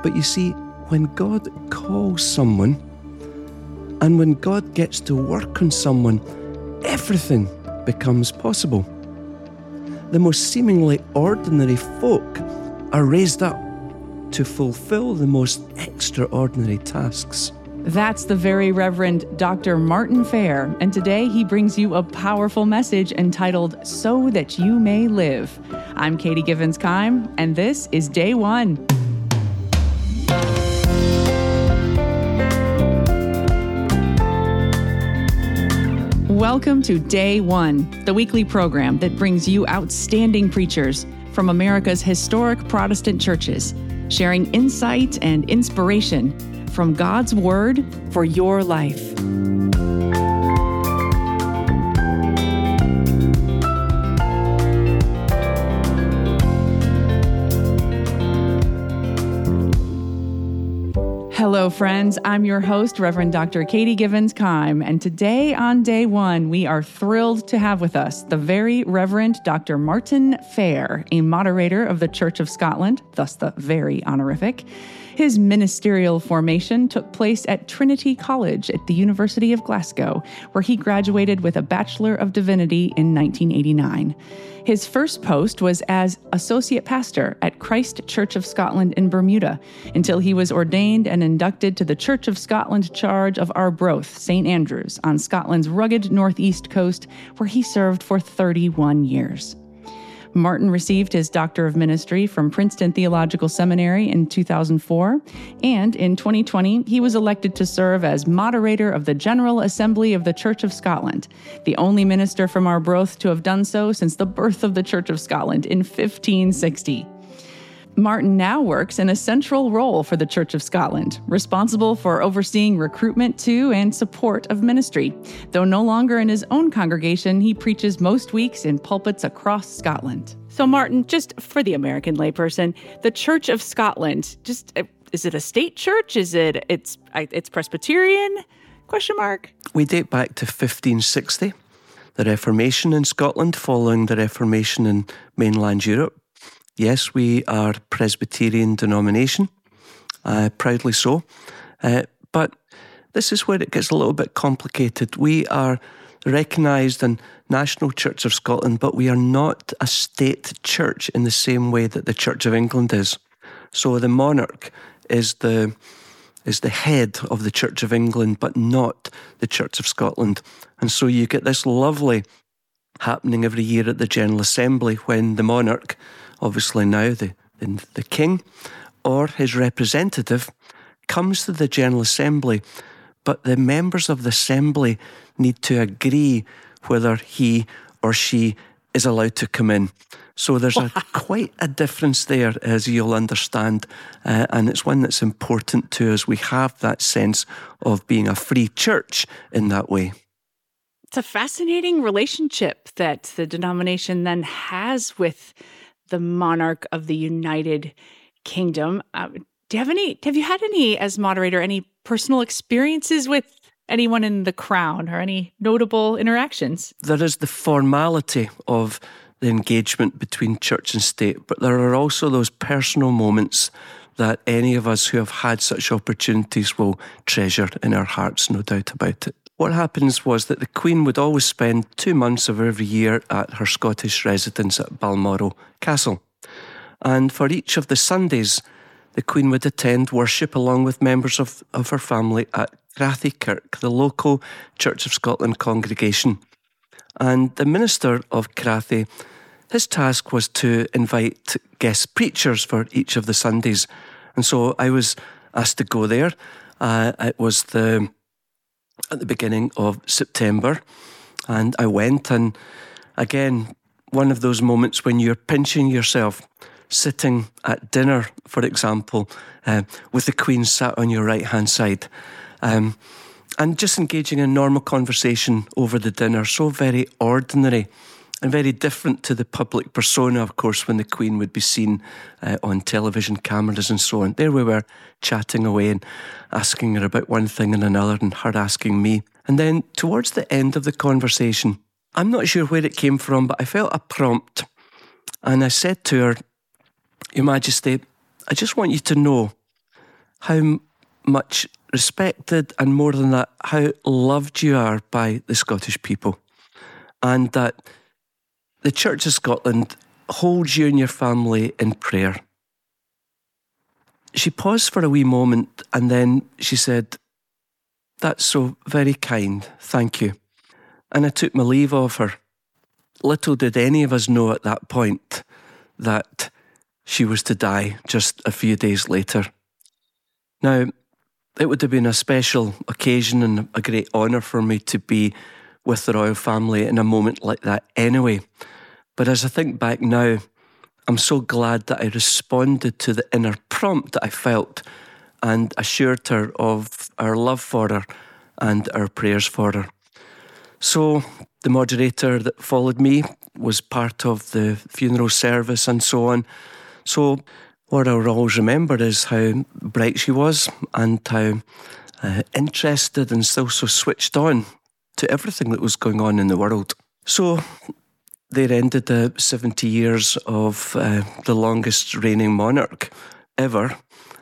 But you see, when God calls someone, and when God gets to work on someone, everything becomes possible. The most seemingly ordinary folk are raised up to fulfill the most extraordinary tasks. That's the very Reverend Dr. Martin Fair, and today he brings you a powerful message entitled, So That You May Live. I'm Katie Givens-Keim, and this is Day One. Welcome to Day One, the weekly program that brings you outstanding preachers from America's historic Protestant churches, sharing insight and inspiration from God's Word for your life. Hello, friends. I'm your host, Reverend Dr. Katie Givens-Keim, and today on Day One, we are thrilled to have with us the very Reverend Dr. Martin Fair, a moderator of the Church of Scotland, thus the very honorific. His ministerial formation took place at Trinity College at the University of Glasgow, where he graduated with a Bachelor of Divinity in 1989. His first post was as Associate Pastor at Christ Church of Scotland in Bermuda, until he was ordained and inducted to the Church of Scotland charge of Arbroath, St. Andrews, on Scotland's rugged northeast coast, where he served for 31 years. Martin received his Doctor of Ministry from Princeton Theological Seminary in 2004, and in 2020, he was elected to serve as moderator of the General Assembly of the Church of Scotland, the only minister from Arbroath to have done so since the birth of the Church of Scotland in 1560. Martin now works in a central role for the Church of Scotland, responsible for overseeing recruitment to and support of ministry. Though no longer in his own congregation, he preaches most weeks in pulpits across Scotland. So Martin, just for the American layperson, the Church of Scotland, is it a state church? Is it's Presbyterian? ? We date back to 1560, the Reformation in Scotland following the Reformation in mainland Europe. Yes, we are Presbyterian denomination, proudly so. But this is where it gets a little bit complicated. We are recognised in National Church of Scotland, but we are not a state church in the same way that the Church of England is. So the monarch is the head of the Church of England, but not the Church of Scotland. And so you get this lovely happening every year at the General Assembly when the monarch, obviously now the king, or his representative, comes to the General Assembly, but the members of the Assembly need to agree whether he or she is allowed to come in. So there's quite a difference there, as you'll understand, and it's one that's important to us. We have that sense of being a free church in that way. It's a fascinating relationship that the denomination then has with the monarch of the United Kingdom. Have you had any, as moderator, any personal experiences with anyone in the Crown or any notable interactions? There is the formality of the engagement between church and state, but there are also those personal moments that any of us who have had such opportunities will treasure in our hearts, no doubt about it. What happens was that the Queen would always spend 2 months of every year at her Scottish residence at Balmoral Castle. And for each of the Sundays, the Queen would attend worship along with members of her family at Crathy Kirk, the local Church of Scotland congregation. And the minister of Crathy, his task was to invite guest preachers for each of the Sundays. And so I was asked to go there. It was at the beginning of September, and I went, and again, one of those moments when you're pinching yourself, sitting at dinner, for example, with the Queen sat on your right-hand side, and just engaging in normal conversation over the dinner, so very ordinary and very different to the public persona, of course, when the Queen would be seen on television cameras and so on. There we were, chatting away and asking her about one thing and another, and her asking me. And then towards the end of the conversation, I'm not sure where it came from, but I felt a prompt. And I said to her, Your Majesty, I just want you to know how much respected, and more than that, how loved you are by the Scottish people, and that the Church of Scotland holds you and your family in prayer. She paused for a wee moment and then she said, "That's so very kind, thank you." And I took my leave of her. Little did any of us know at that point that she was to die just a few days later. Now, it would have been a special occasion and a great honour for me to be with the royal family in a moment like that anyway. But as I think back now, I'm so glad that I responded to the inner prompt that I felt and assured her of our love for her and our prayers for her. So the moderator that followed me was part of the funeral service and so on. So what I'll always remember is how bright she was and how interested and still so switched on to everything that was going on in the world. So there ended the 70 years of the longest reigning monarch ever,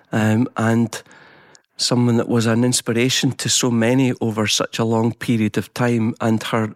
and someone that was an inspiration to so many over such a long period of time, and her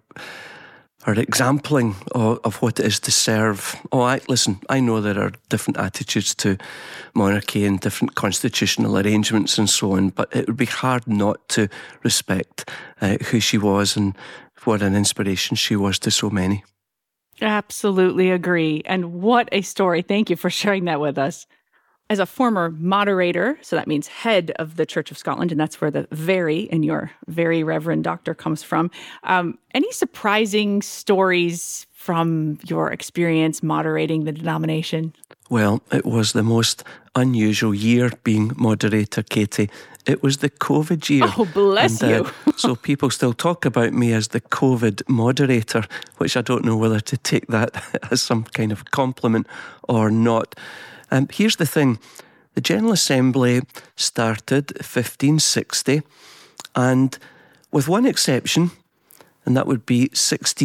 exempling of what it is to serve. Listen, I know there are different attitudes to monarchy and different constitutional arrangements and so on, but it would be hard not to respect who she was and what an inspiration she was to so many. Absolutely agree. And what a story. Thank you for sharing that with us. As a former moderator, so that means head of the Church of Scotland, and that's where the very in your very reverend doctor comes from. Any surprising stories from your experience moderating the denomination? Well, it was the most unusual year being moderator, Katie. It was the COVID year. Oh, bless you. So people still talk about me as the COVID moderator, which I don't know whether to take that as some kind of compliment or not. Here's the thing. The General Assembly started 1560, and with one exception, and that would be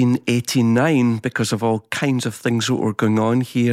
1689, because of all kinds of things that were going on here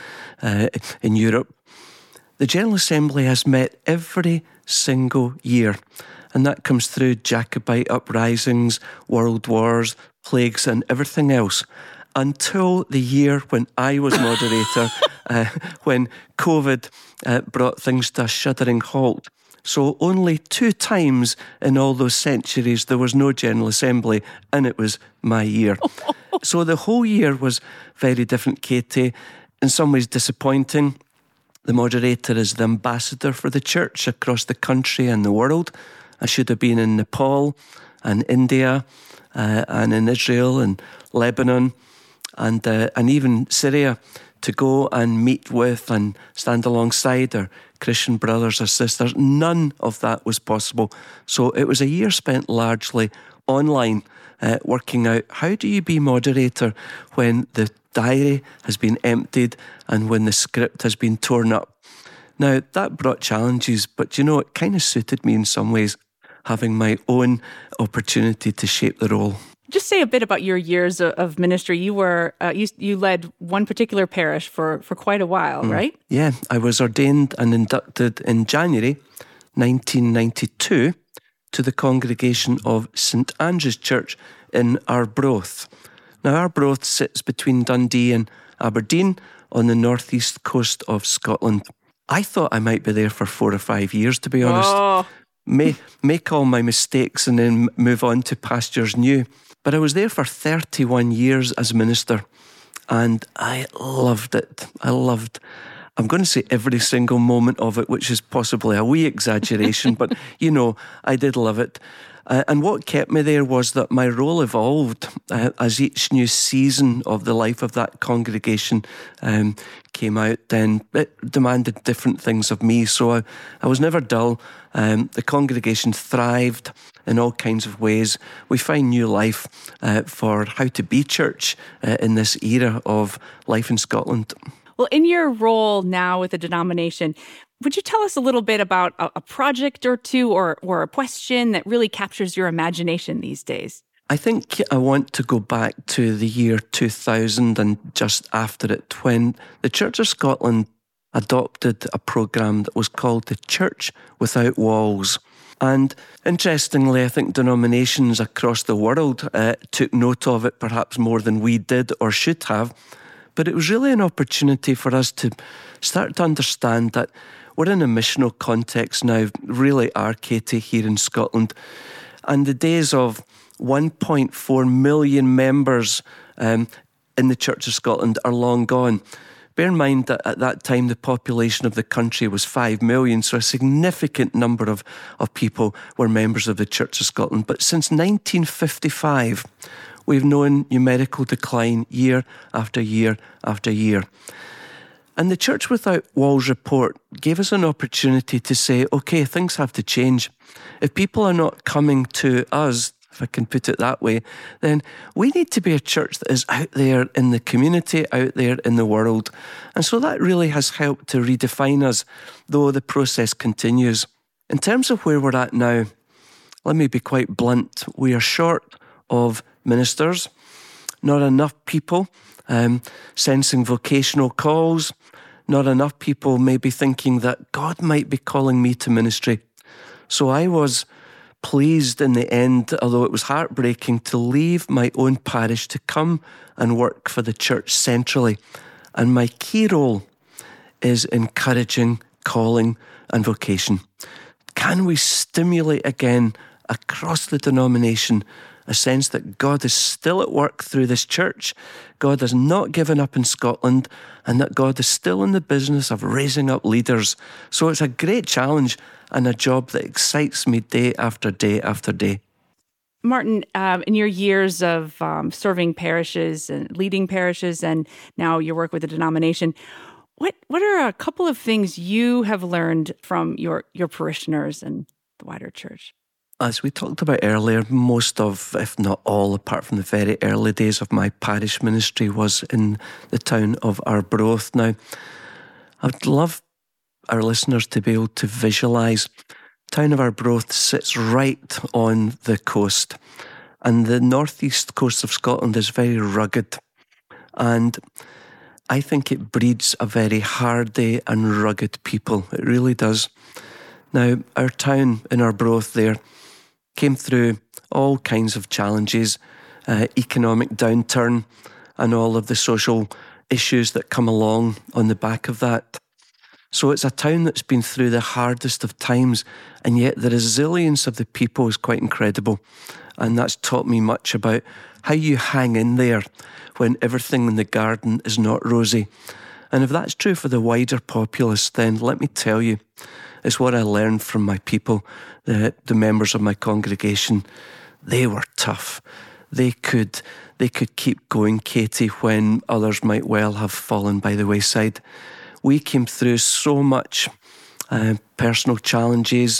in Europe, the General Assembly has met every single year, and that comes through Jacobite uprisings, world wars, plagues and everything else, until the year when I was moderator, when COVID brought things to a shuddering halt. So only 2 times in all those centuries there was no General Assembly, and it was my year. So the whole year was very different, Katie. In some ways disappointing. The moderator is the ambassador for the church across the country and the world. I should have been in Nepal and India and in Israel and Lebanon and even Syria to go and meet with and stand alongside our Christian brothers or sisters. None of that was possible. So it was a year spent largely online, working out how do you be moderator when the diary has been emptied and when the script has been torn up. Now, that brought challenges, but it kind of suited me in some ways, having my own opportunity to shape the role. Just say a bit about your years of ministry. You were you led one particular parish for quite a while, right? Yeah, I was ordained and inducted in January 1992 to the congregation of St Andrew's Church in Arbroath. Now, Arbroath sits between Dundee and Aberdeen on the northeast coast of Scotland. I thought I might be there for 4 or 5 years, to be honest. Oh. Make all my mistakes and then move on to pastures new. But I was there for 31 years as minister, and I loved it. I'm going to say every single moment of it, which is possibly a wee exaggeration, but I did love it. And what kept me there was that my role evolved as each new season of the life of that congregation came out. Then it demanded different things of me, so I was never dull. The congregation thrived in all kinds of ways. We find new life for how to be church in this era of life in Scotland. Well, in your role now with the denomination, would you tell us a little bit about a project or two or a question that really captures your imagination these days? I think I want to go back to the year 2000 and just after it, when the Church of Scotland adopted a programme that was called the Church Without Walls. And interestingly, I think denominations across the world took note of it perhaps more than we did or should have. But it was really an opportunity for us to start to understand that we're in a missional context now, really are, Katie, here in Scotland. And the days of 1.4 million members in the Church of Scotland are long gone. Bear in mind that at that time the population of the country was 5 million, so a significant number of people were members of the Church of Scotland. But since 1955, we've known numerical decline year after year after year. And the Church Without Walls report gave us an opportunity to say, okay, things have to change. If people are not coming to us, if I can put it that way, then we need to be a church that is out there in the community, out there in the world. And so that really has helped to redefine us, though the process continues. In terms of where we're at now, let me be quite blunt. We are short of ministers, not enough people sensing vocational calls, not enough people maybe thinking that God might be calling me to ministry. So I was pleased in the end, although it was heartbreaking, to leave my own parish to come and work for the church centrally. And my key role is encouraging, calling and vocation. Can we stimulate again across the denomination a sense that God is still at work through this church, God has not given up in Scotland, and that God is still in the business of raising up leaders. So it's a great challenge and a job that excites me day after day after day. Martin, in your years of serving parishes and leading parishes, and now your work with the denomination, what are a couple of things you have learned from your parishioners and the wider church? As we talked about earlier, most of, if not all, apart from the very early days of my parish ministry, was in the town of Arbroath. Now, I would love our listeners to be able to visualise. The town of Arbroath sits right on the coast, and the northeast coast of Scotland is very rugged. And I think it breeds a very hardy and rugged people. It really does. Now, our town in Arbroath there came through all kinds of challenges, economic downturn and all of the social issues that come along on the back of that. So it's a town that's been through the hardest of times, and yet the resilience of the people is quite incredible. And that's taught me much about how you hang in there when everything in the garden is not rosy. And if that's true for the wider populace, then let me tell you, it's what I learned from my people, the members of my congregation. They were tough. They could keep going, Katie, when others might well have fallen by the wayside. We came through so much personal challenges,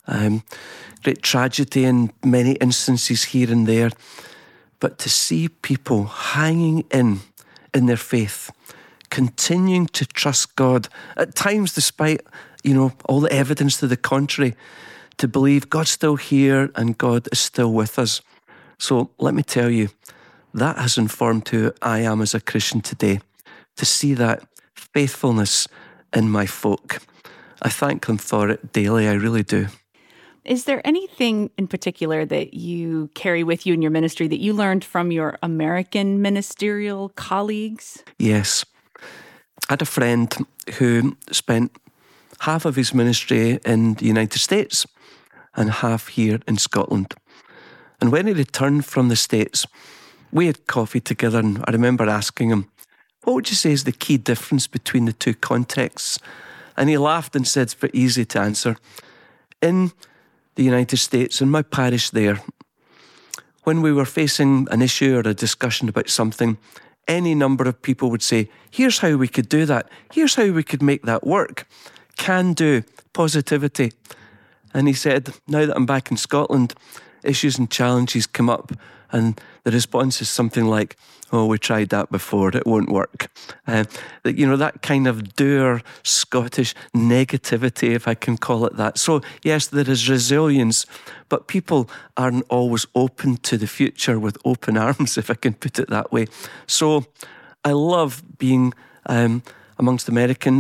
great tragedy in many instances here and there. But to see people hanging in their faith, continuing to trust God, at times despite all the evidence to the contrary, to believe God's still here and God is still with us. So let me tell you, that has informed who I am as a Christian today, to see that faithfulness in my folk. I thank them for it daily, I really do. Is there anything in particular that you carry with you in your ministry that you learned from your American ministerial colleagues? Yes. I had a friend who spent half of his ministry in the United States and half here in Scotland. And when he returned from the States, we had coffee together, and I remember asking him, what would you say is the key difference between the two contexts? And he laughed and said, it's very easy to answer. In the United States, in my parish there, when we were facing an issue or a discussion about something, any number of people would say, here's how we could do that. Here's how we could make that work. Can do, positivity. And he said, now that I'm back in Scotland, issues and challenges come up, and the response is something like, oh, we tried that before, it won't work. That kind of dour Scottish negativity, if I can call it that. So yes, there is resilience, but people aren't always open to the future with open arms, if I can put it that way. So I love being amongst Americans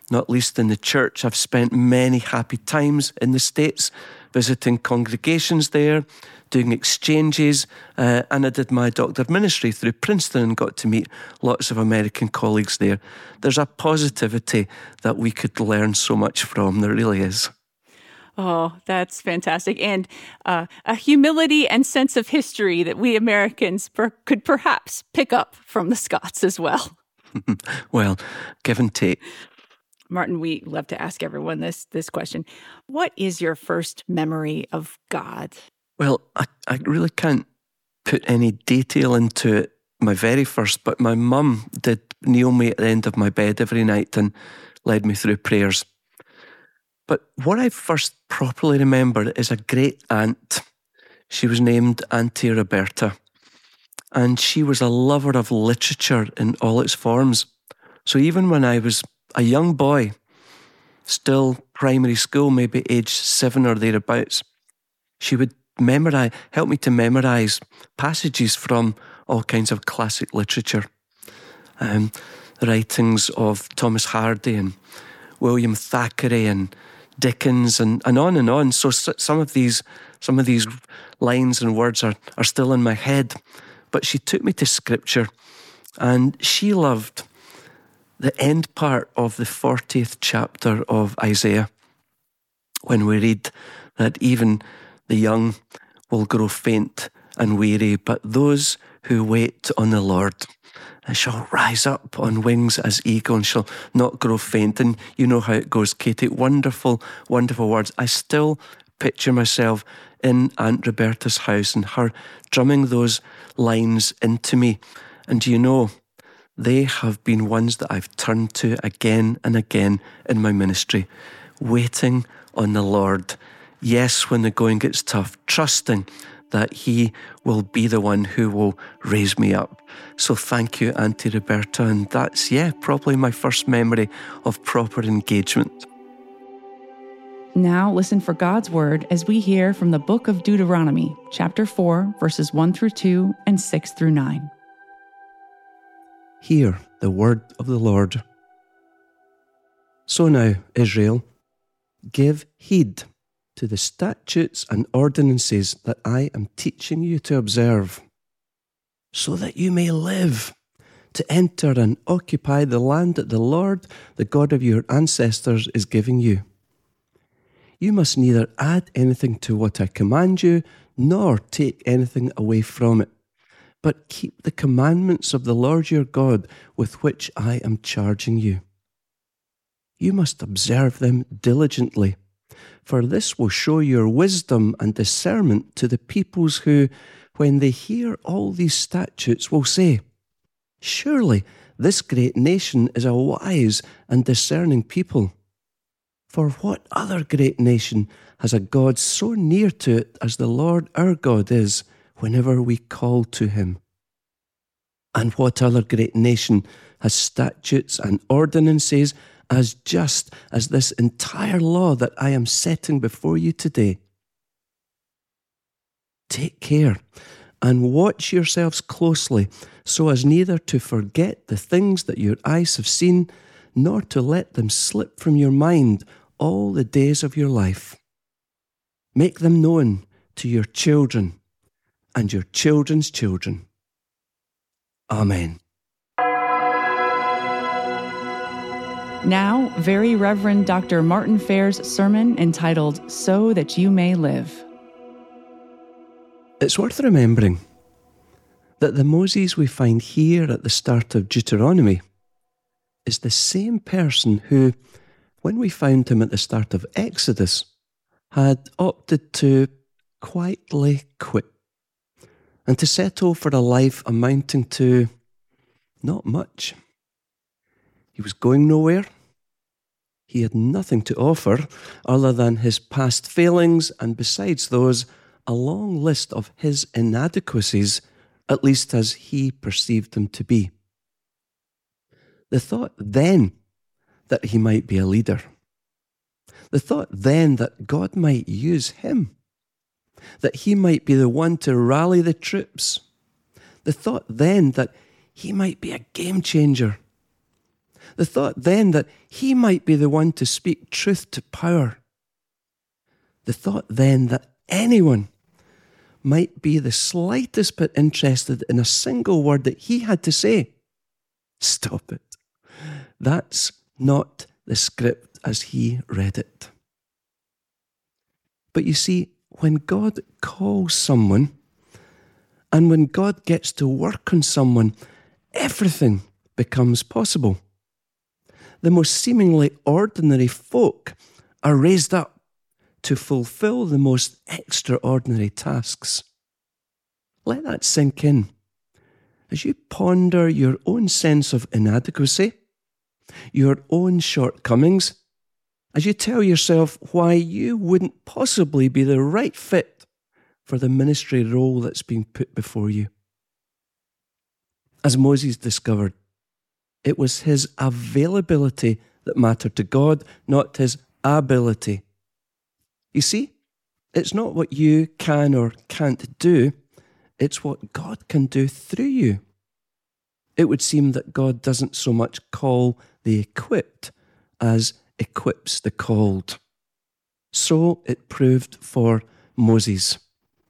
not least in the church. I've spent many happy times in the States, visiting congregations there, doing exchanges, and I did my doctor of ministry through Princeton and got to meet lots of American colleagues there. There's a positivity that we could learn so much from. There really is. Oh, that's fantastic. And a humility and sense of history that we Americans could perhaps pick up from the Scots as well. Well, give and take. Martin, we love to ask everyone this question. What is your first memory of God? Well, I really can't put any detail into it, my very first, but my mum did kneel me at the end of my bed every night and led me through prayers. But what I first properly remember is a great aunt. She was named Auntie Roberta, and she was a lover of literature in all its forms. So even when I was a young boy, still primary school, maybe age 7 or thereabouts, she would help me to memorise passages from all kinds of classic literature. The writings of Thomas Hardy and William Thackeray and Dickens and on and on. So some of these lines and words are still in my head. But she took me to Scripture, and she loved the end part of the 40th chapter of Isaiah, when we read that even the young will grow faint and weary, but those who wait on the Lord shall rise up on wings as eagle and shall not grow faint. And you know how it goes, Katie. Wonderful, wonderful words. I still picture myself in Aunt Roberta's house and her drumming those lines into me. And you know, they have been ones that I've turned to again and again in my ministry. Waiting on the Lord. Yes, when the going gets tough, trusting that He will be the one who will raise me up. So thank you, Auntie Roberta. And that's, probably my first memory of proper engagement. Now listen for God's word as we hear from the book of Deuteronomy, chapter 4, verses 1 through 2 and 6 through 9. Hear the word of the Lord. So now, Israel, give heed to the statutes and ordinances that I am teaching you to observe, so that you may live, to enter and occupy the land that the Lord, the God of your ancestors, is giving you. You must neither add anything to what I command you, nor take anything away from it, but keep the commandments of the Lord your God with which I am charging you. You must observe them diligently, for this will show your wisdom and discernment to the peoples who, when they hear all these statutes, will say, surely this great nation is a wise and discerning people. For what other great nation has a God so near to it as the Lord our God is whenever we call to Him? And what other great nation has statutes and ordinances as just as this entire law that I am setting before you today? Take care and watch yourselves closely, so as neither to forget the things that your eyes have seen, nor to let them slip from your mind all the days of your life. Make them known to your children and your children's children. Amen. Now, Very Reverend Dr. Martin Fair's sermon entitled, So That You May Live. It's worth remembering that the Moses we find here at the start of Deuteronomy is the same person who, when we found him at the start of Exodus, had opted to quietly quit and to settle for a life amounting to not much. He was going nowhere. He had nothing to offer other than his past failings, and besides those, a long list of his inadequacies, at least as he perceived them to be. The thought then that he might be a leader, the thought then that God might use him, that he might be the one to rally the troops, the thought then that he might be a game changer, The thought then that he might be the one to speak truth to power. The thought then that anyone might be the slightest bit interested in a single word that he had to say. Stop it. That's not the script as he read it. But you see, when God calls someone, and when God gets to work on someone, everything becomes possible. The most seemingly ordinary folk are raised up to fulfill the most extraordinary tasks. Let that sink in as you ponder your own sense of inadequacy, your own shortcomings, as you tell yourself why you wouldn't possibly be the right fit for the ministry role that's being put before you. As Moses discovered, it was his availability that mattered to God, not his ability. You see, it's not what you can or can't do, it's what God can do through you. It would seem that God doesn't so much call the equipped as equips the called. So it proved for Moses.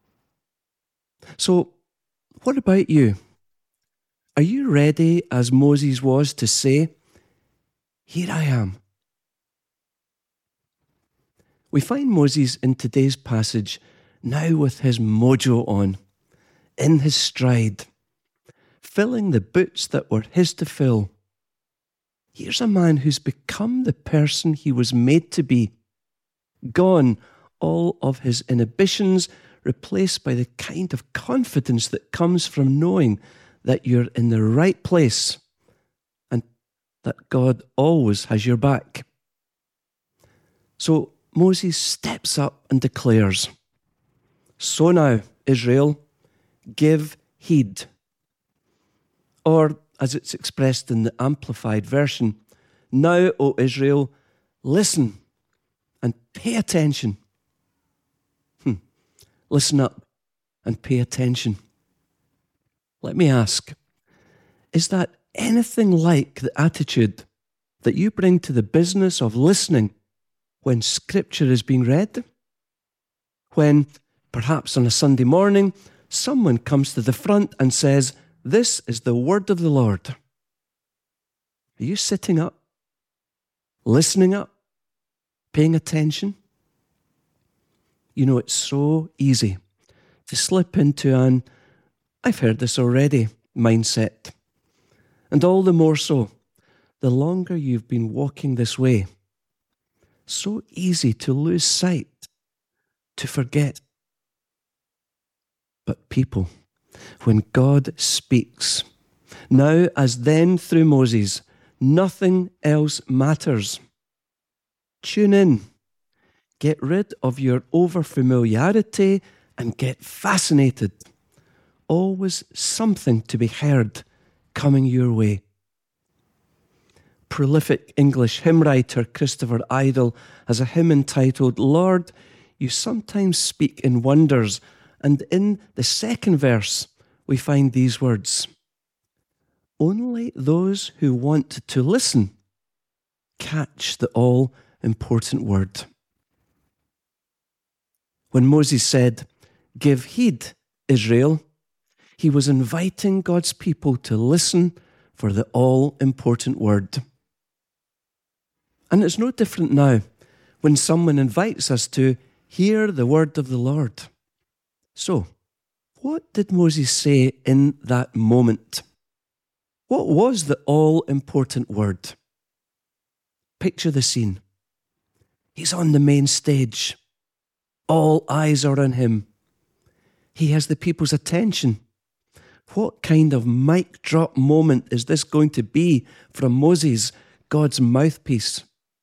So, what about you? Are you ready, as Moses was, to say, "Here I am"? We find Moses in today's passage now with his mojo on, in his stride, filling the boots that were his to fill. Here's a man who's become the person he was made to be. Gone all of his inhibitions, replaced by the kind of confidence that comes from knowing that you're in the right place and that God always has your back. So Moses steps up and declares, "So now, Israel, give heed." Or, as it's expressed in the Amplified Version, "Now, O Israel, listen and pay attention." Listen up and pay attention. Let me ask, is that anything like the attitude that you bring to the business of listening when Scripture is being read? When, perhaps on a Sunday morning, someone comes to the front and says, "This is the word of the Lord." Are you sitting up, listening up, paying attention? You know, it's so easy to slip into an "I've heard this already" mindset. And all the more so, the longer you've been walking this way. So easy to lose sight, to forget. But people, when God speaks, now as then through Moses, nothing else matters. Tune in. Get rid of your over-familiarity and get fascinated. Always something to be heard coming your way. Prolific English hymn writer Christopher Idle has a hymn entitled, "Lord, you sometimes speak in wonders," and in the second verse we find these words, "Only those who want to listen catch the all-important word." When Moses said, "Give heed, Israel," he was inviting God's people to listen for the all-important word. And it's no different now when someone invites us to hear the word of the Lord. So, what did Moses say in that moment? What was the all-important word? Picture the scene. He's on the main stage. All eyes are on him. He has the people's attention. What kind of mic drop moment is this going to be from Moses, God's mouthpiece?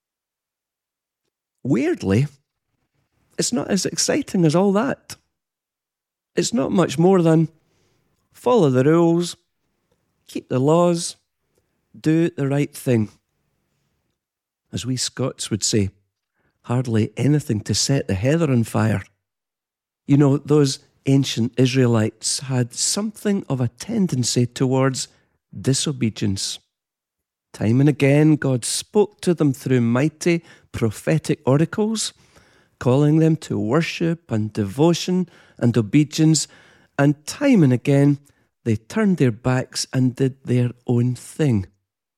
Weirdly, it's not as exciting as all that. It's not much more than follow the rules, keep the laws, do the right thing. As we Scots would say, hardly anything to set the heather on fire. You know, those ancient Israelites had something of a tendency towards disobedience. Time and again, God spoke to them through mighty prophetic oracles, calling them to worship and devotion and obedience, and time and again, they turned their backs and did their own thing.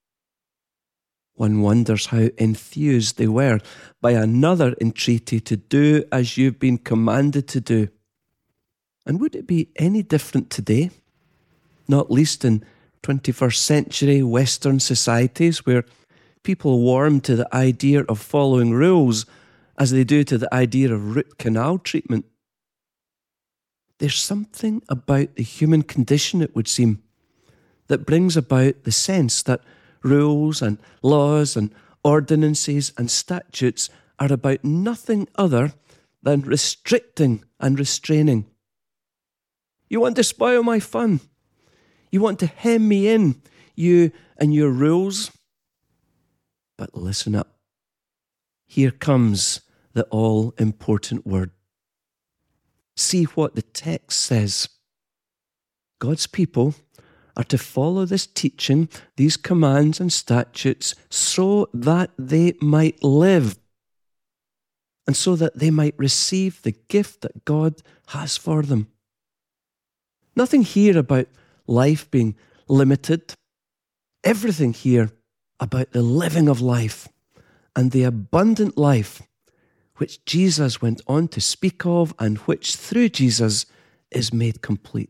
One wonders how enthused they were by another entreaty to do as you've been commanded to do. And would it be any different today? Not least in 21st century Western societies where people warm to the idea of following rules as they do to the idea of root canal treatment. There's something about the human condition, it would seem, that brings about the sense that rules and laws and ordinances and statutes are about nothing other than restricting and restraining. You want to spoil my fun. You want to hem me in, you and your rules. But listen up. Here comes the all-important word. See what the text says. God's people are to follow this teaching, these commands and statutes, so that they might live and so that they might receive the gift that God has for them. Nothing here about life being limited. Everything here about the living of life and the abundant life which Jesus went on to speak of and which through Jesus is made complete.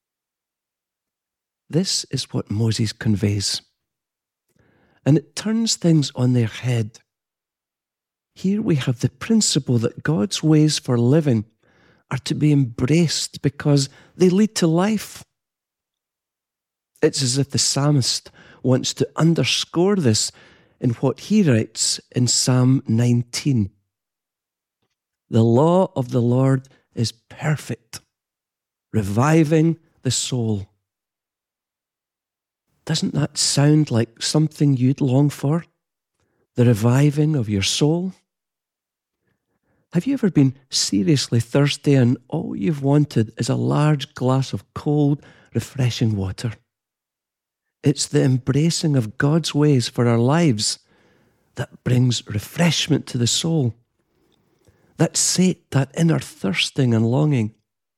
This is what Moses conveys. And it turns things on their head. Here we have the principle that God's ways for living are to be embraced because they lead to life. It's as if the psalmist wants to underscore this in what he writes in Psalm 19. The law of the Lord is perfect, reviving the soul. Doesn't that sound like something you'd long for? The reviving of your soul? Have you ever been seriously thirsty and all you've wanted is a large glass of cold, refreshing water? It's the embracing of God's ways for our lives that brings refreshment to the soul, that sate that inner thirsting and longing.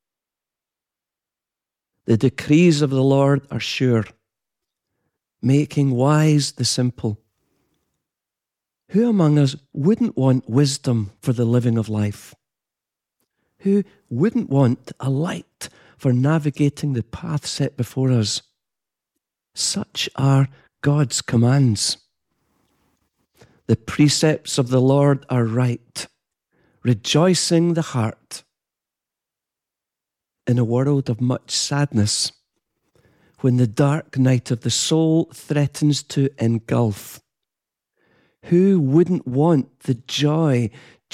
The decrees of the Lord are sure, making wise the simple. Who among us wouldn't want wisdom for the living of life? Who wouldn't want a light for navigating the path set before us? Such are God's commands. The precepts of the Lord are right, rejoicing the heart. In a world of much sadness, when the dark night of the soul threatens to engulf, who wouldn't want the joy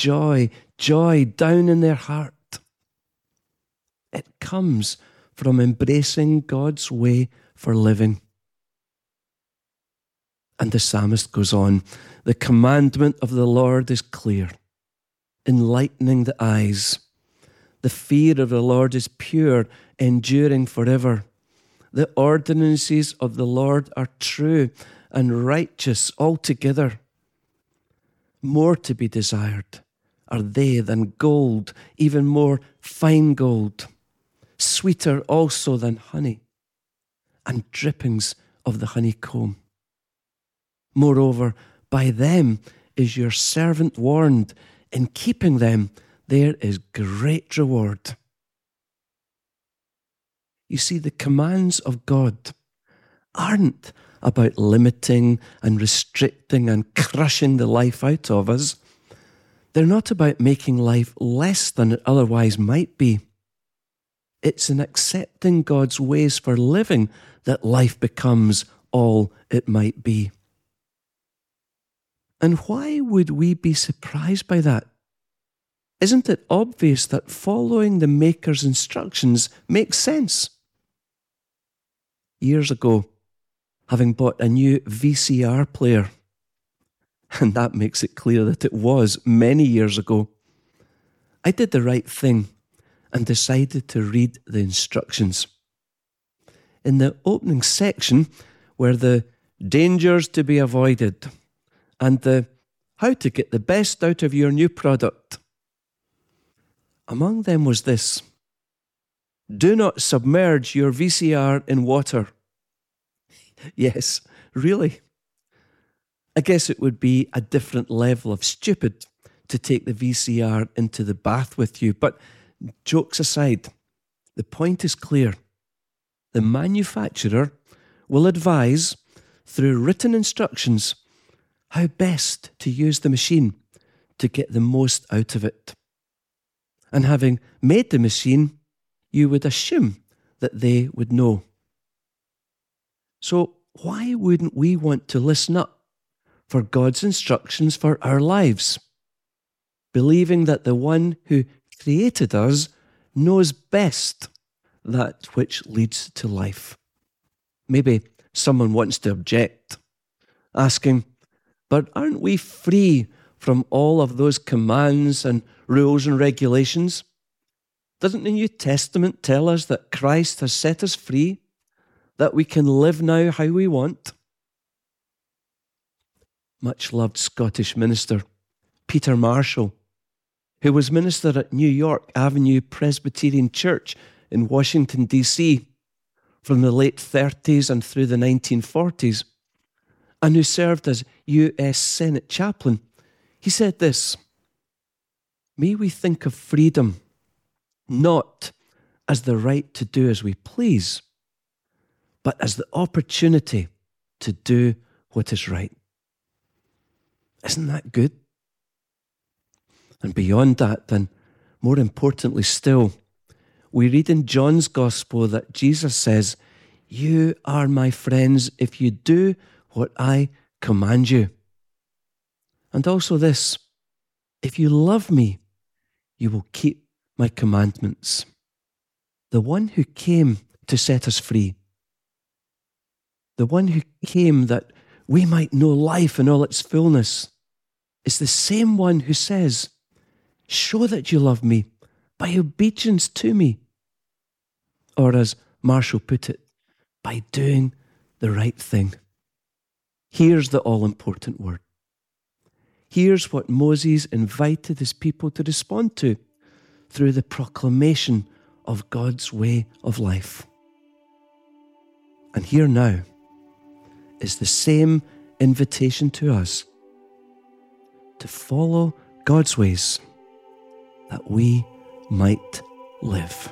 down in their heart? It comes from embracing God's way for living. And the psalmist goes on, the commandment of the Lord is clear, enlightening the eyes. The fear of the Lord is pure, enduring forever. The ordinances of the Lord are true and righteous altogether. More to be desired are they than gold, even more fine gold, sweeter also than honey, and drippings of the honeycomb. Moreover, by them is your servant warned. In keeping them, there is great reward. You see, the commands of God aren't about limiting and restricting and crushing the life out of us. They're not about making life less than it otherwise might be. It's in accepting God's ways for living that life becomes all it might be. And why would we be surprised by that? Isn't it obvious that following the Maker's instructions makes sense? Years ago, having bought a new VCR player, and that makes it clear that it was many years ago, I did the right thing and decided to read the instructions. In the opening section, where the dangers to be avoided, and the how to get the best out of your new product. Among them was this: do not submerge your VCR in water. Yes, really. I guess it would be a different level of stupid to take the VCR into the bath with you. But jokes aside, the point is clear. The manufacturer will advise, through written instructions, how best to use the machine to get the most out of it. And having made the machine, you would assume that they would know. So why wouldn't we want to listen up for God's instructions for our lives, believing that the one who created us knows best that which leads to life? Maybe someone wants to object, asking, but aren't we free from all of those commands and rules and regulations? Doesn't the New Testament tell us that Christ has set us free, that we can live now how we want? Much loved Scottish minister Peter Marshall, who was minister at New York Avenue Presbyterian Church in Washington, D.C. from the late 30s and through the 1940s, and who served as U.S. Senate chaplain, he said this: may we think of freedom not as the right to do as we please, but as the opportunity to do what is right. Isn't that good? And beyond that, and more importantly still, we read in John's Gospel that Jesus says, you are my friends if you do what I command you. And also this: if you love me, you will keep my commandments. The one who came to set us free, the one who came that we might know life in all its fullness, is the same one who says, show that you love me by obedience to me. Or as Marshall put it, by doing the right thing. Here's the all-important word. Here's what Moses invited his people to respond to through the proclamation of God's way of life. And here now is the same invitation to us to follow God's ways that we might live.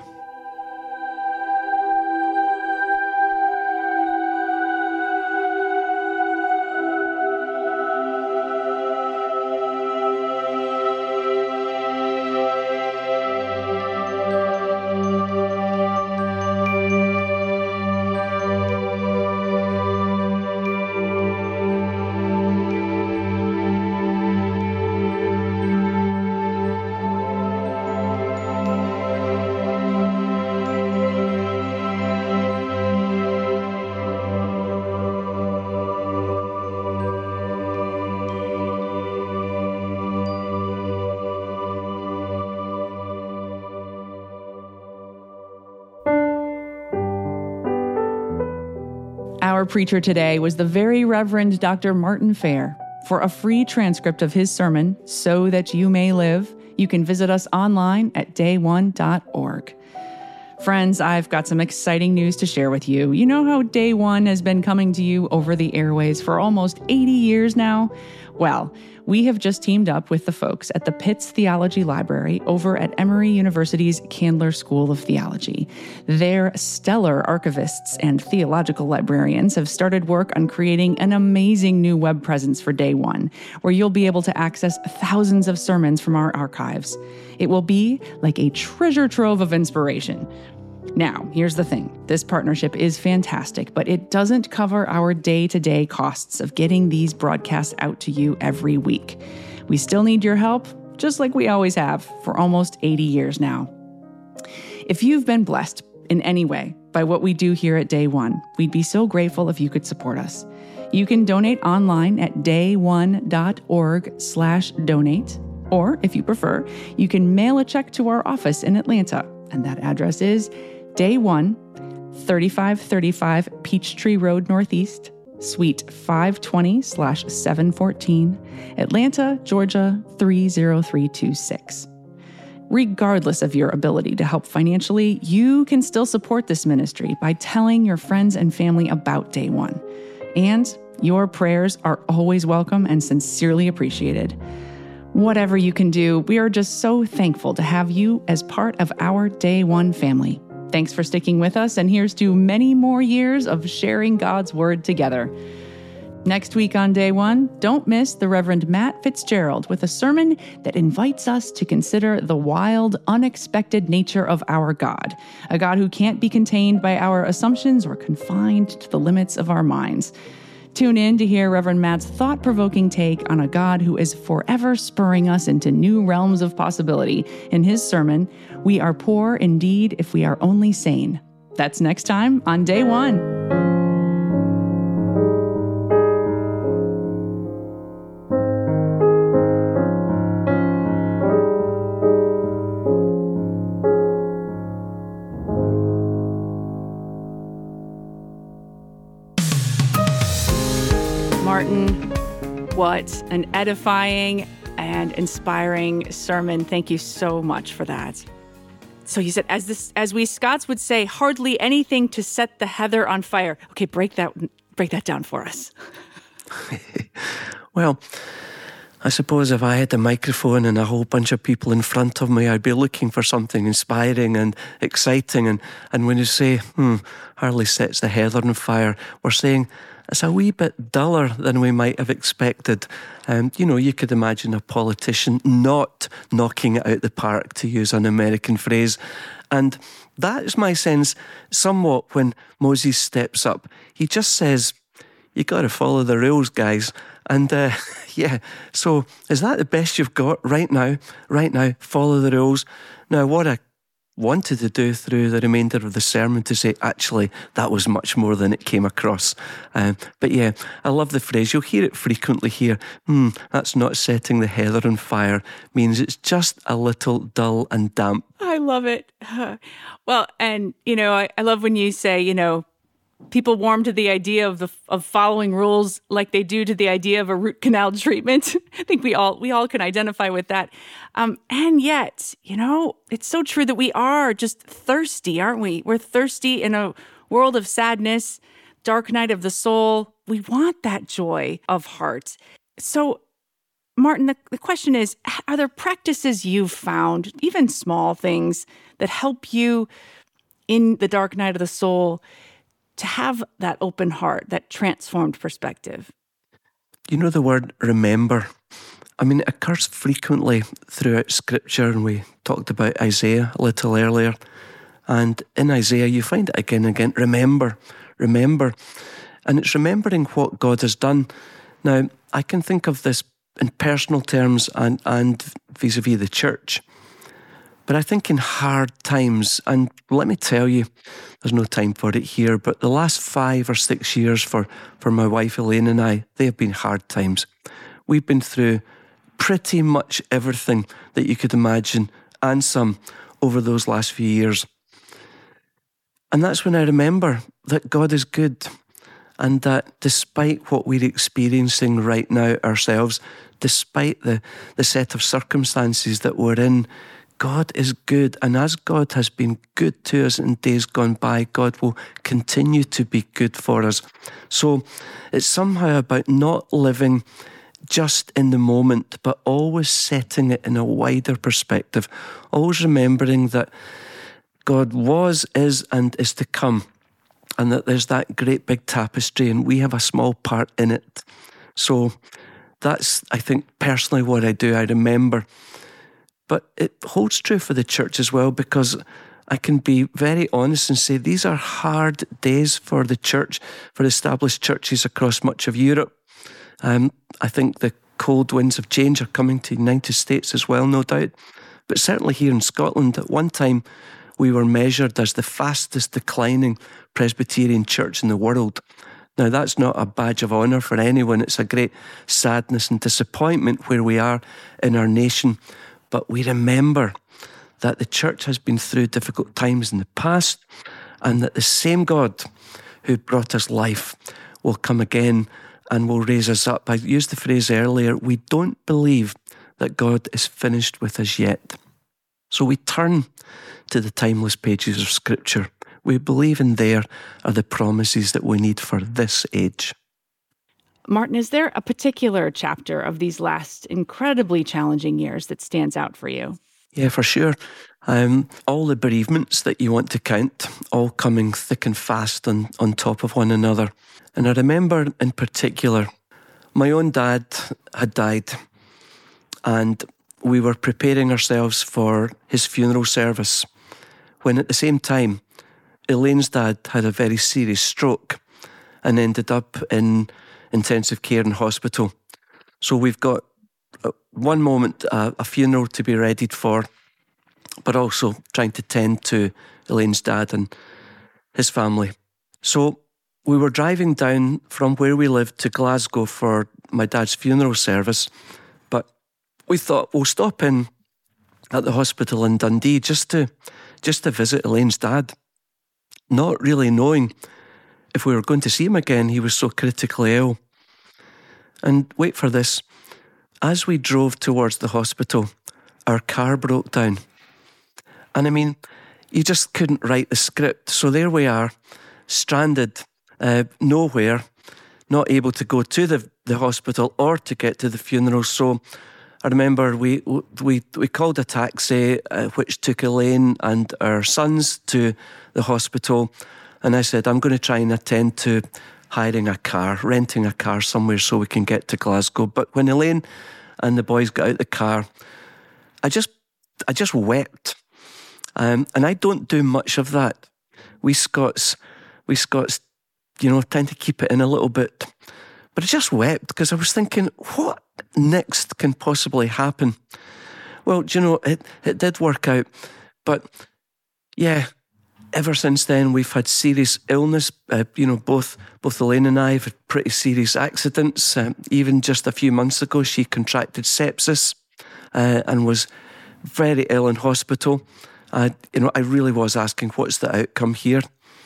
Our preacher today was the Very Reverend Dr. Martin Fair. For a free transcript of his sermon, So That You May Live, you can visit us online at day1.org. Friends, I've got some exciting news to share with you. You know how Day One has been coming to you over the airways for almost 80 years now? Well, we have just teamed up with the folks at the Pitts Theology Library over at Emory University's Candler School of Theology. Their stellar archivists and theological librarians have started work on creating an amazing new web presence for Day One, where you'll be able to access thousands of sermons from our archives. It will be like a treasure trove of inspiration. Now, here's the thing. This partnership is fantastic, but it doesn't cover our day-to-day costs of getting these broadcasts out to you every week. We still need your help, just like we always have for almost 80 years now. If you've been blessed in any way by what we do here at Day One, we'd be so grateful if you could support us. You can donate online at day1.org/donate, or if you prefer, you can mail a check to our office in Atlanta, and that address is Day One, 3535 Peachtree Road Northeast, Suite 520/714, Atlanta, Georgia 30326. Regardless of your ability to help financially, you can still support this ministry by telling your friends and family about Day One. And your prayers are always welcome and sincerely appreciated. Whatever you can do, we are just so thankful to have you as part of our Day One family. Thanks for sticking with us, and here's to many more years of sharing God's Word together. Next week on Day One, don't miss the Reverend Matt Fitzgerald with a sermon that invites us to consider the wild, unexpected nature of our God, a God who can't be contained by our assumptions or confined to the limits of our minds. Tune in to hear Reverend Matt's thought-provoking take on a God who is forever spurring us into new realms of possibility. In his sermon, "We are poor indeed if we are only sane." That's next time on Day One. Martin, what an edifying and inspiring sermon. Thank you so much for that. So you said, as we Scots would say, hardly anything to set the heather on fire. Okay, break that down for us. Well, I suppose if I had a microphone and a whole bunch of people in front of me, I'd be looking for something inspiring and exciting. And when you say, hardly sets the heather on fire, we're saying it's a wee bit duller than we might have expected. You could imagine a politician not knocking it out the park, to use an American phrase. And that is my sense somewhat when Moses steps up. He just says, you got to follow the rules, guys. And so is that the best you've got right now? Right now, follow the rules. Now, what I wanted to do through the remainder of the sermon to say, actually, that was much more than it came across. But yeah, I love the phrase. You'll hear it frequently here. That's not setting the heather on fire. Means it's just a little dull and damp. I love it. Well, and, I love when you say, people warm to the idea of following rules like they do to the idea of a root canal treatment. I think we all can identify with that. And yet, it's so true that we are just thirsty, aren't we? We're thirsty in a world of sadness, dark night of the soul. We want that joy of heart. So, Martin, the question is, are there practices you've found, even small things, that help you in the dark night of the soul to have that open heart, that transformed perspective? The word remember. It occurs frequently throughout Scripture, and we talked about Isaiah a little earlier. And in Isaiah, you find it again and again. Remember. And it's remembering what God has done. Now, I can think of this in personal terms and vis-a-vis the church. But I think in hard times, and let me tell you, there's no time for it here, but the last 5 or 6 years for my wife Elaine and I, they have been hard times. We've been through pretty much everything that you could imagine and some over those last few years. And that's when I remember that God is good, and that despite what we're experiencing right now ourselves, despite the set of circumstances that we're in, God is good, and as God has been good to us in days gone by, God will continue to be good for us. So it's somehow about not living just in the moment, but always setting it in a wider perspective, always remembering that God was, is, and is to come, and that there's that great big tapestry, and we have a small part in it. So that's, I think, personally what I do. I remember. But it holds true for the church as well, because I can be very honest and say these are hard days for the church, for established churches across much of Europe. I think the cold winds of change are coming to the United States as well, no doubt. But certainly here in Scotland, at one time, we were measured as the fastest declining Presbyterian church in the world. Now, that's not a badge of honour for anyone. It's a great sadness and disappointment where we are in our nation. But we remember that the church has been through difficult times in the past, and that the same God who brought us life will come again and will raise us up. I used the phrase earlier, we don't believe that God is finished with us yet. So we turn to the timeless pages of Scripture. We believe in there are the promises that we need for this age. Martin, is there a particular chapter of these last incredibly challenging years that stands out for you? Yeah, for sure. All the bereavements that you want to count, all coming thick and fast on top of one another. And I remember in particular, my own dad had died, and we were preparing ourselves for his funeral service, when at the same time, Elaine's dad had a very serious stroke and ended up in intensive care in hospital. So we've got one moment a funeral to be readied for, but also trying to tend to Elaine's dad and his family. So we were driving down from where we lived to Glasgow for my dad's funeral service, but we thought we'll stop in at the hospital in Dundee just to visit Elaine's dad, not really knowing if we were going to see him again. He was so critically ill. And wait for this, as we drove towards the hospital, our car broke down. And I mean, you just couldn't write the script. So there we are, stranded, nowhere, not able to go to the hospital or to get to the funeral. So I remember we called a taxi, which took Elaine and our sons to the hospital. And I said, I'm going to try and attend to hiring a car, renting a car somewhere so we can get to Glasgow. But when Elaine and the boys got out the car, I just wept. And I don't do much of that. We Scots, tend to keep it in a little bit. But I just wept because I was thinking, what next can possibly happen? Well, it did work out. But yeah, ever since then, we've had serious illness. Both Elaine and I have had pretty serious accidents. Even just a few months ago, she contracted sepsis and was very ill in hospital. I really was asking, what's the outcome here?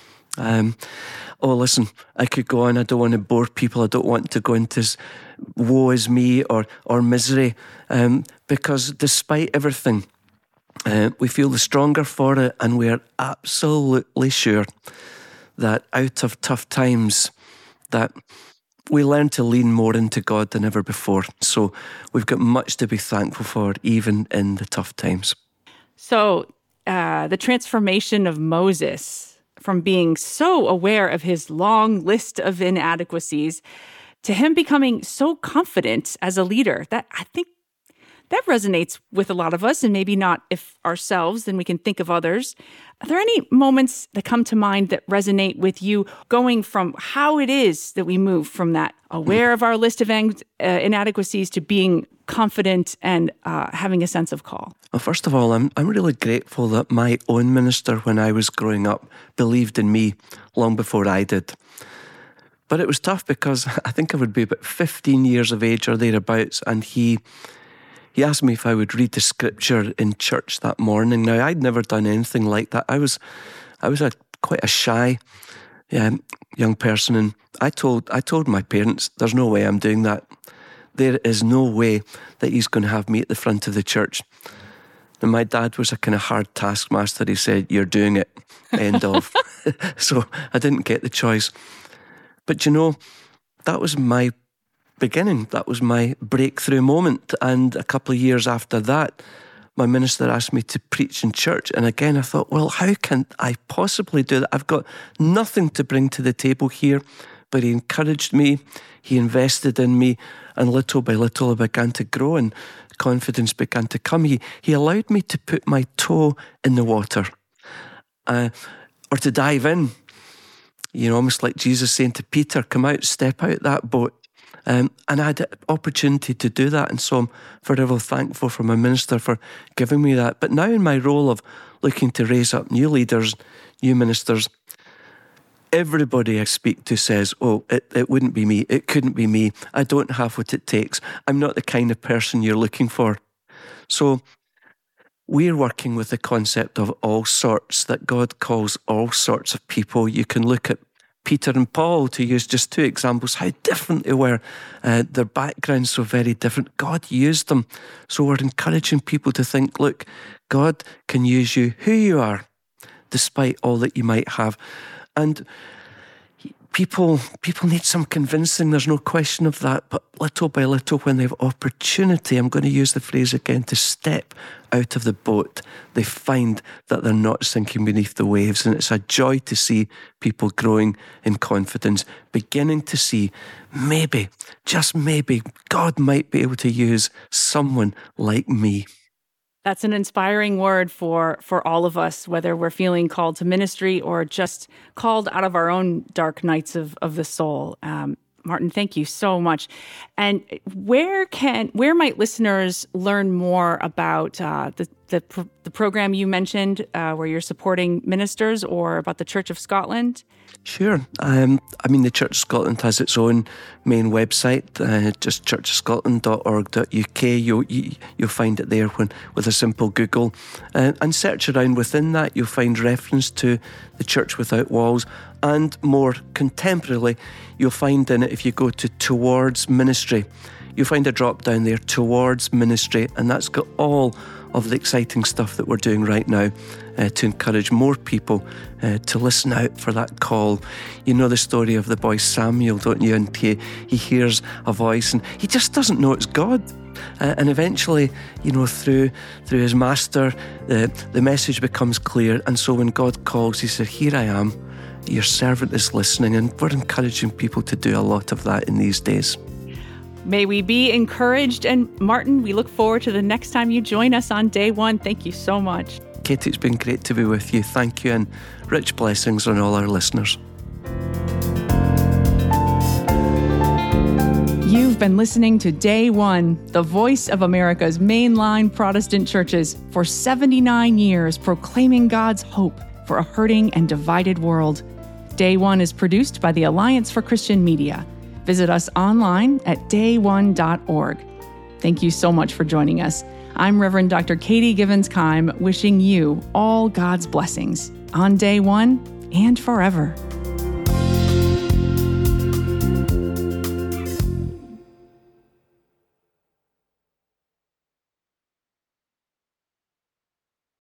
Listen, I could go on. I don't want to bore people. I don't want to go into woe is me or misery, because despite everything, we feel the stronger for it, and we are absolutely sure that out of tough times, that we learn to lean more into God than ever before. So we've got much to be thankful for, even in the tough times. So the transformation of Moses from being so aware of his long list of inadequacies to him becoming so confident as a leader, that I think that resonates with a lot of us, and maybe not if ourselves, then we can think of others. Are there any moments that come to mind that resonate with you, going from how it is that we move from that aware of our list of inadequacies to being confident and having a sense of call? Well, first of all, I'm really grateful that my own minister, when I was growing up, believed in me long before I did. But it was tough because I think I would be about 15 years of age or thereabouts, and he asked me if I would read the scripture in church that morning. Now, I'd never done anything like that. I was quite a shy young person, and I told my parents, there's no way I'm doing that. There is no way that he's going to have me at the front of the church. And my dad was a kind of hard taskmaster. He said, you're doing it, end of. So I didn't get the choice. But that was my beginning. That was my breakthrough moment. And a couple of years after that, my minister asked me to preach in church. And again, I thought, well, how can I possibly do that? I've got nothing to bring to the table here. But he encouraged me. He invested in me. And little by little, I began to grow and confidence began to come. He allowed me to put my toe in the water or to dive in. Almost like Jesus saying to Peter, come out, step out that boat. And I had the opportunity to do that. And so I'm forever thankful for my minister for giving me that. But now in my role of looking to raise up new leaders, new ministers, everybody I speak to says, it wouldn't be me. It couldn't be me. I don't have what it takes. I'm not the kind of person you're looking for. So we're working with the concept of all sorts, that God calls all sorts of people. You can look at Peter and Paul, to use just two examples, how different they were, their backgrounds so very different. God used them. So we're encouraging people to think, look, God can use you who you are, despite all that you might have. And people need some convincing, there's no question of that, but little by little, when they have opportunity, I'm going to use the phrase again, to step out of the boat, they find that they're not sinking beneath the waves. And it's a joy to see people growing in confidence, beginning to see maybe, just maybe, God might be able to use someone like me. That's an inspiring word for all of us, whether we're feeling called to ministry or just called out of our own dark nights of the soul. Martin, thank you so much. And where might listeners learn more about the program you mentioned, where you're supporting ministers, or about the Church of Scotland? Sure. The Church of Scotland has its own main website, just churchofscotland.org.uk. You'll find it there with a simple Google. And search around within that, you'll find reference to the Church Without Walls. And more contemporarily, you'll find in it, if you go to Towards Ministry, you'll find a drop down there, Towards Ministry, and that's got all of the exciting stuff that we're doing right now to encourage more people to listen out for that call. You know the story of the boy Samuel, don't you? And he hears a voice and he just doesn't know it's God. And eventually, through his master, the message becomes clear. And so when God calls, he said, "Here I am, your servant is listening." And we're encouraging people to do a lot of that in these days. May we be encouraged. And Martin, we look forward to the next time you join us on Day One. Thank you so much. Katie, it's been great to be with you. Thank you, and rich blessings on all our listeners. You've been listening to Day One, the voice of America's mainline Protestant churches, for 79 years, proclaiming God's hope for a hurting and divided world. Day One is produced by the Alliance for Christian Media. Visit us online at day1.org. Thank you so much for joining us. I'm Reverend Dr. Katie Givens-Keim, wishing you all God's blessings on Day One and forever.